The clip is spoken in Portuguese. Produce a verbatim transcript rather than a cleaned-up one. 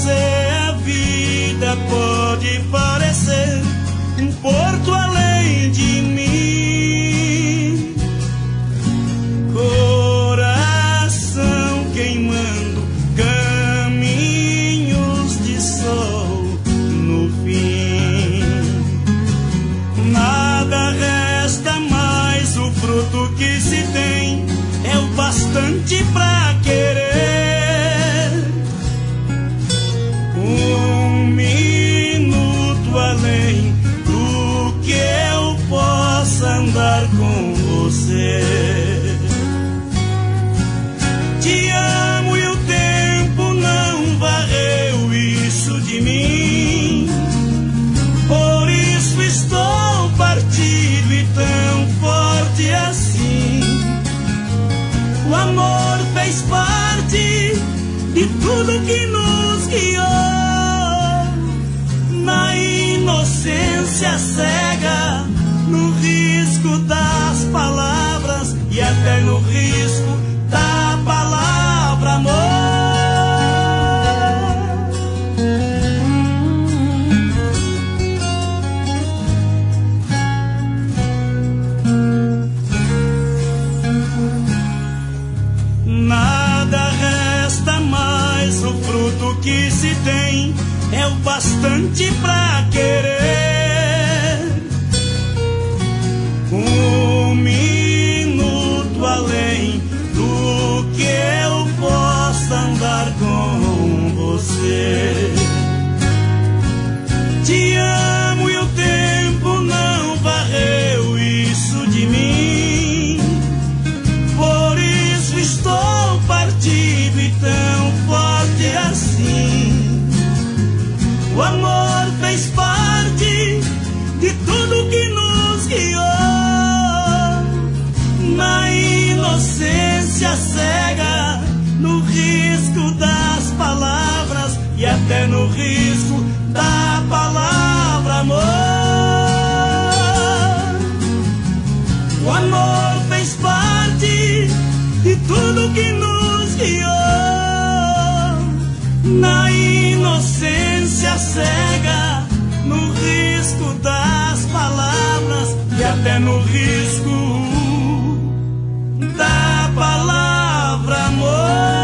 você a vida pode parecer um porto além de mim. Coração queimando, caminhos de sol no fim. Nada resta mais, o fruto que se tem é o bastante pra querer. Um minuto além do que eu possa andar com você. Te amo e o tempo não varreu isso de mim. Por isso estou partido e tão forte assim. O amor fez parte de tudo que nos guiou. Na inocência cega, no risco das palavras e até no risco da palavra amor. Nada resta mais, o fruto que se tem é o bastante pra querer. Um minuto além do que eu possa andar com você. Te amo e o tempo não varreu isso de mim. Por isso estou partido e tão forte assim. O amor fez parte de tudo que nos guiou. Na inocência cega, no risco das palavras e até no risco da palavra amor. O amor fez parte de tudo que nos guiou. Na inocência cega, no risco das palavras e até no risco da palavra amor.